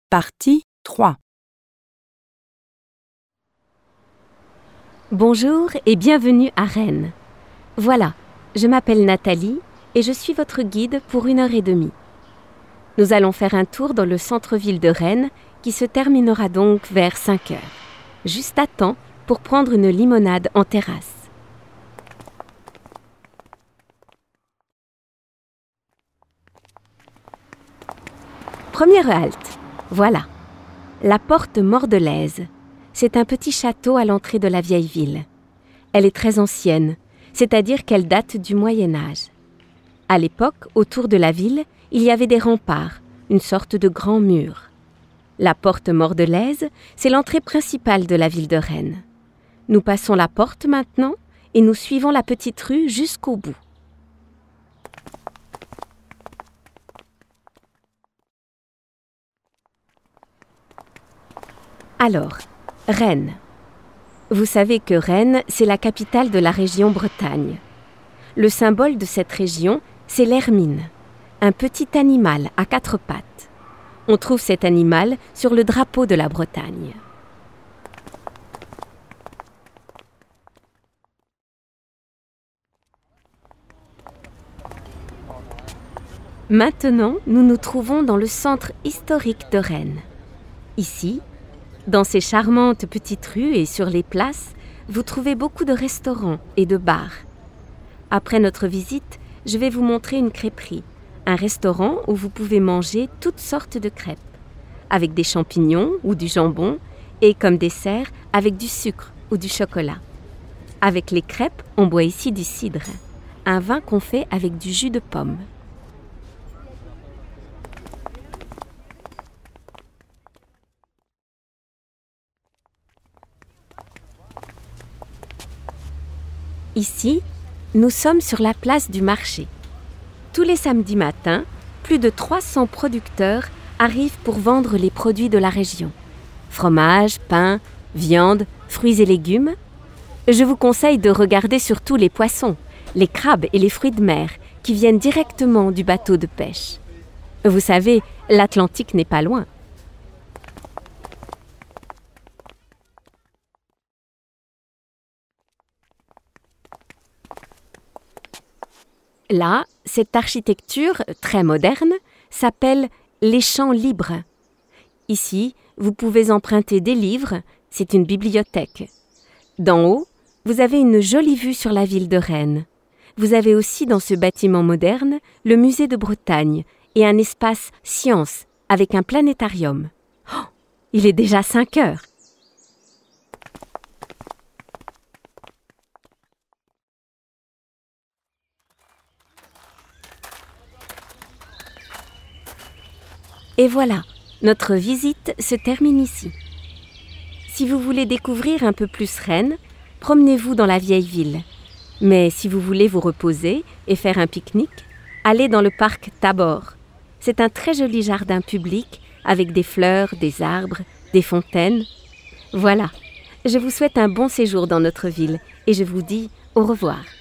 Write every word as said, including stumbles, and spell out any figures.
Partie trois. Bonjour et bienvenue à Rennes. Voilà, je m'appelle Nathalie et je suis votre guide pour une heure et demie. Nous allons faire un tour dans le centre-ville de Rennes qui se terminera donc vers cinq heures, juste à temps pour prendre une limonade en terrasse. Première halte, voilà, la porte Mordelaise. C'est un petit château à l'entrée de la vieille ville. Elle est très ancienne, c'est-à-dire qu'elle date du Moyen-Âge. À l'époque, autour de la ville, il y avait des remparts, une sorte de grand mur. La porte Mordelaise, c'est l'entrée principale de la ville de Rennes. Nous passons la porte maintenant et nous suivons la petite rue jusqu'au bout. Alors, Rennes. Vous savez que Rennes, c'est la capitale de la région Bretagne. Le symbole de cette région, c'est l'hermine, un petit animal à quatre pattes. On trouve cet animal sur le drapeau de la Bretagne. Maintenant, nous nous trouvons dans le centre historique de Rennes. Ici, dans ces charmantes petites rues et sur les places, vous trouvez beaucoup de restaurants et de bars. Après notre visite, je vais vous montrer une crêperie, un restaurant où vous pouvez manger toutes sortes de crêpes, avec des champignons ou du jambon, et comme dessert, avec du sucre ou du chocolat. Avec les crêpes, on boit ici du cidre, un vin qu'on fait avec du jus de pomme. Ici, nous sommes sur la place du marché. Tous les samedis matins, plus de trois cents producteurs arrivent pour vendre les produits de la région. Fromage, pain, viande, fruits et légumes. Je vous conseille de regarder surtout les poissons, les crabes et les fruits de mer qui viennent directement du bateau de pêche. Vous savez, l'Atlantique n'est pas loin. Là, cette architecture très moderne s'appelle les Champs libres. Ici, vous pouvez emprunter des livres, c'est une bibliothèque. D'en haut, vous avez une jolie vue sur la ville de Rennes. Vous avez aussi dans ce bâtiment moderne le musée de Bretagne et un espace science avec un planétarium. Oh, il est déjà cinq heures. Et voilà, notre visite se termine ici. Si vous voulez découvrir un peu plus Rennes, promenez-vous dans la vieille ville. Mais si vous voulez vous reposer et faire un pique-nique, allez dans le parc Tabor. C'est un très joli jardin public avec des fleurs, des arbres, des fontaines. Voilà, je vous souhaite un bon séjour dans notre ville et je vous dis au revoir.